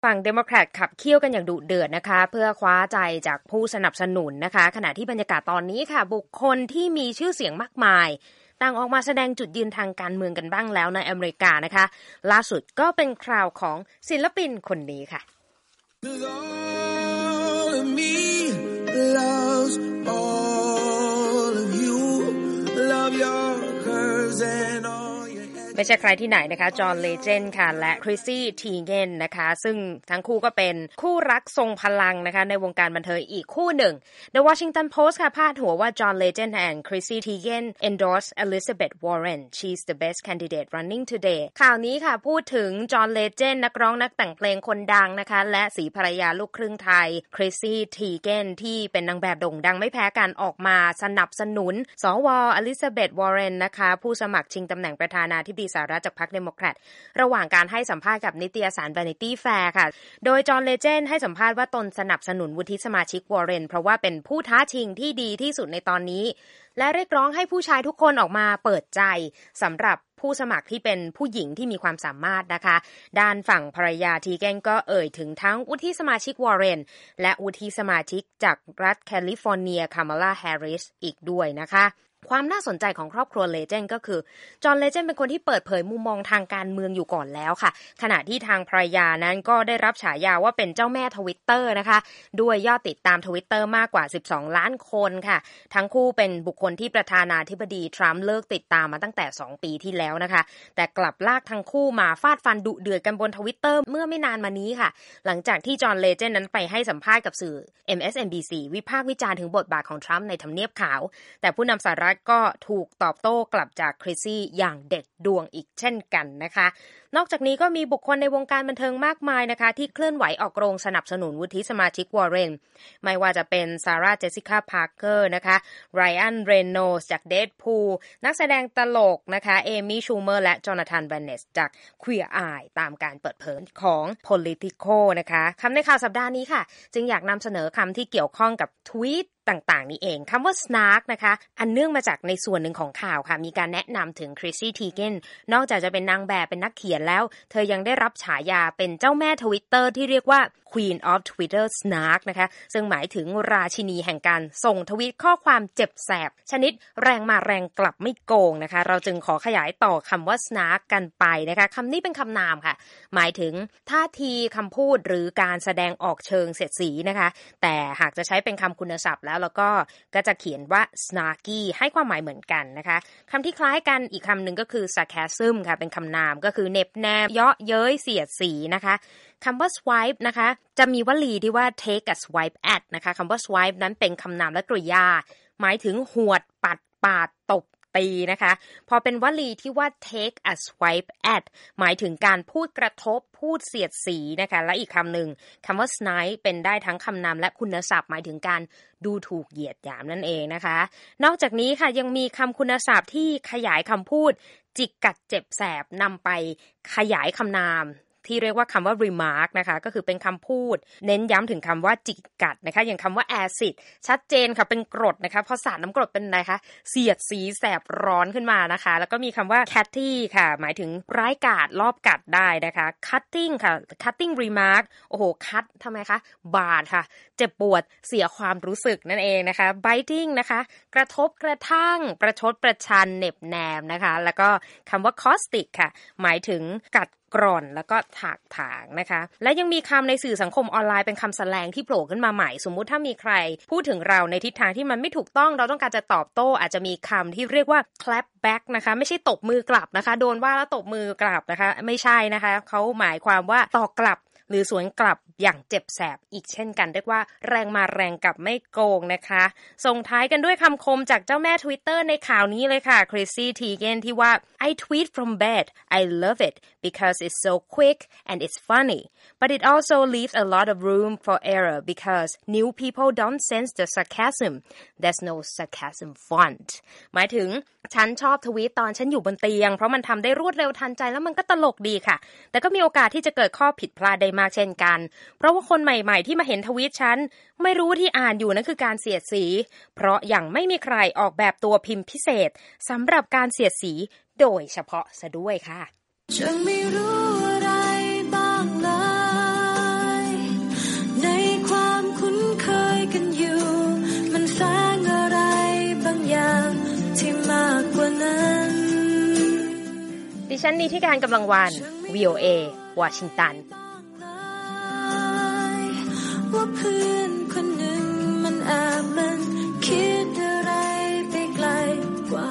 ฝั่งเดโมแครตขับเคี่ยวกันอย่างดุเดือดนะคะเพื่อคว้าใจจากผู้สนับสนุนนะคะขณะที่บรรยากาศตอนนี้ค่ะบุคคลที่มีชื่อเสียงมากมายต่างออกมาแสดงจุดยืนทางการเมืองกันบ้างแล้วในอเมริกานะคะล่าสุดก็เป็นคราวของศิลปินคนนี้ค่ะไม่ใช่ใครที่ไหนนะคะจอห์นเลเจนด์ค่ะและคริสซี่ทีเกนนะคะซึ่งทั้งคู่ก็เป็นคู่รักทรงพลังนะคะในวงการบันเทิงอีกคู่หนึ่ง The Washington Post ค่ะพาดหัวว่า John Legend and Chrissy Teigen endorse Elizabeth Warren she's the best candidate running today ข่าวนี้ค่ะพูดถึงจอห์นเลเจนด์นักร้องนักแต่งเพลงคนดังนะคะและศรีภรรยาลูกครึ่งไทย Chrissy Teigen ที่เป็นนางแบบโด่งดังไม่แพ้กันออกมาสนับสนุนสวElizabeth Warren นะคะผู้สมัครชิงตำแหน่งประธานาธิบดีสหรัฐจากพรรคเดโมแครตระหว่างการให้สัมภาษณ์กับนิตยสาร Vanity Fair ค่ะโดยจอห์นเลเจนด์ให้สัมภาษณ์ว่าตนสนับสนุนวุฒิสมาชิกวอร์เรนเพราะว่าเป็นผู้ท้าชิงที่ดีที่สุดในตอนนี้และเรียกร้องให้ผู้ชายทุกคนออกมาเปิดใจสำหรับผู้สมัครที่เป็นผู้หญิงที่มีความสามารถนะคะด้านฝั่งภรรยาทีเกนก็เอ่ยถึงทั้งวุฒิสมาชิกวอร์เรนและวุฒิสมาชิกจากรัฐแคลิฟอร์เนียคามาลาแฮร์ริสอีกด้วยนะคะความน่าสนใจของครอบครัวเลเจนด์ก็คือจอห์นเลเจนด์เป็นคนที่เปิดเผยมุมมองทางการเมืองอยู่ก่อนแล้วค่ะขณะที่ทางภรรยานั้นก็ได้รับฉายาว่าเป็นเจ้าแม่ Twitter นะคะด้วยยอดติดตาม Twitter มากกว่า12ล้านคนค่ะทั้งคู่เป็นบุคคลที่ประธานาธิบดีทรัมป์เลิกติดตามมาตั้งแต่2ปีที่แล้วนะคะแต่กลับลากทั้งคู่มาฟาดฟันดุเดือดกันบน Twitter เมื่อไม่นานมานี้ค่ะหลังจากที่จอห์นเลเจนด์นั้นไปให้สัมภาษณ์กับสื่อ MSNBC วิพากษ์วิจารณ์ถึงบทบาทของทรัมป์ในทำเนียบขาวแต่ผู้นำสหรัฐก็ถูกตอบโต้กลับจากคริสซี่อย่างเด็ดดวงอีกเช่นกันนะคะนอกจากนี้ก็มีบุคคลในวงการบันเทิงมากมายนะคะที่เคลื่อนไหวออกโรงสนับสนุนวุฒิสมาชิกวอร์เรนไม่ว่าจะเป็นซาร่าเจสสิก้าพาร์เกอร์นะคะไรอันเรโนสจากเดดพูลนักแสดงตลกนะคะเอมี่ชูเมอร์และจอนาธานแวนเนสจาก Queer Eye ตามการเปิดเผยของ Politico นะคะคำในข่าวสัปดาห์นี้ค่ะจึงอยากนำเสนอคำที่เกี่ยวข้องกับทวีตต่างๆนี่เองคำว่า snark นะคะอันเนื่องมาจากในส่วนหนึ่งของข่าวค่ะมีการแนะนำถึง Chrissy Teigen นอกจากจะเป็นนางแบบเป็นนักเขียนแล้วเธอยังได้รับฉายาเป็นเจ้าแม่ Twitter ที่เรียกว่า Queen of Twitter Snark นะคะซึ่งหมายถึงราชินีแห่งการส่งทวีตข้อความเจ็บแสบชนิดแรงมาแรงกลับไม่โกงนะคะเราจึงขอขยายต่อคำว่า snark กันไปนะคะคำนี้เป็นคำนามค่ะหมายถึงท่าทีคำพูดหรือการแสดงออกเชิงเสียดสีนะคะแต่หากจะใช้เป็นคำคุณศัพท์แล้วก็จะเขียนว่า snarky ให้ความหมายเหมือนกันนะคะคำที่คล้ายกันอีกคำหนึ่งก็คือ sarcasm ค่ะเป็นคำนามก็คือเน็บแนมเยาะเย้ยเสียดสีนะคะคำว่า swipe นะคะจะมีวลีที่ว่า take a swipe at นะคะคำว่า swipe นั้นเป็นคำนามและกริยาหมายถึงหวดปัดปาดตบตีนะคะพอเป็นวลีที่ว่า take a swipe at หมายถึงการพูดกระทบพูดเสียดสีนะคะและอีกคำหนึ่งคำว่า snipe เป็นได้ทั้งคำนามและคุณศัพท์หมายถึงการดูถูกเหยียดหยามนั่นเองนะคะนอกจากนี้ค่ะยังมีคำคุณศัพท์ที่ขยายคำพูดจิกกัดเจ็บแสบนำไปขยายคำนามที่เรียกว่าคำว่า remark นะคะก็คือเป็นคำพูดเน้นย้ำถึงคำว่าจิกกัดนะคะอย่างคำว่า acid ชัดเจนค่ะเป็นกรดนะคะพอสาดน้ำกรดเป็นอะไรคะเสียดสีแสบร้อนขึ้นมานะคะแล้วก็มีคำว่า catty ค่ะหมายถึงร้ายกาจรอบกัดได้นะคะ cutting ค่ะ cutting remark โอ้โห cut ทำไมคะบาดค่ะเจ็บปวดเสียความรู้สึกนั่นเองนะคะ biting นะคะกระทบกระทั่งประชดประชันเหน็บแนมนะคะแล้วก็คำว่า caustic ค่ะหมายถึงกัดกร่อนแล้วก็ถากถางนะคะและยังมีคำในสื่อสังคมออนไลน์เป็นคำแสแลงที่โผล่ขึ้นมาใหม่สมมุติถ้ามีใครพูดถึงเราในทิศทางที่มันไม่ถูกต้องเราต้องการจะตอบโต้อาจจะมีคำที่เรียกว่า clap back นะคะไม่ใช่ตบมือกลับนะคะโดนว่าแล้วตบมือกลับนะคะไม่ใช่นะคะเขาหมายความว่าตอบกลับหรือสวนกลับอย่างเจ็บแสบอีกเช่นกันเรียกว่าแรงมาแรงกลับไม่โกงนะคะส่งท้ายกันด้วยคำคมจากเจ้าแม่ Twitter ในข่าวนี้เลยค่ะ Chrissy Teigen ที่ว่า I tweet from bed I love it because it's so quick and it's funny but it also leaves a lot of room for error because new people don't sense the sarcasm there's no sarcasm font หมายถึงฉันชอบทวีตตอนฉันอยู่บนเตียงเพราะมันทำได้รวดเร็วทันใจแล้วมันก็ตลกดีค่ะแต่ก็มีโอกาสที่จะเกิดข้อผิดพลาดได้มากเช่นกันเพราะว่าคนใหม่ๆที่มาเห็นทวีตฉันไม่รู้ที่อ่านอยู่นั่นคือการเสียดสีเพราะยังไม่มีใครออกแบบตัวพิมพ์พิเศษสำหรับการเสียดสีโดยเฉพาะซะด้วยค่ะฉันไม่รู้อะไรบ้างเลยที่มากกว่านั้นดิฉันนิติการกำลังวัน VOA วอชิงตันว่าเพื่อ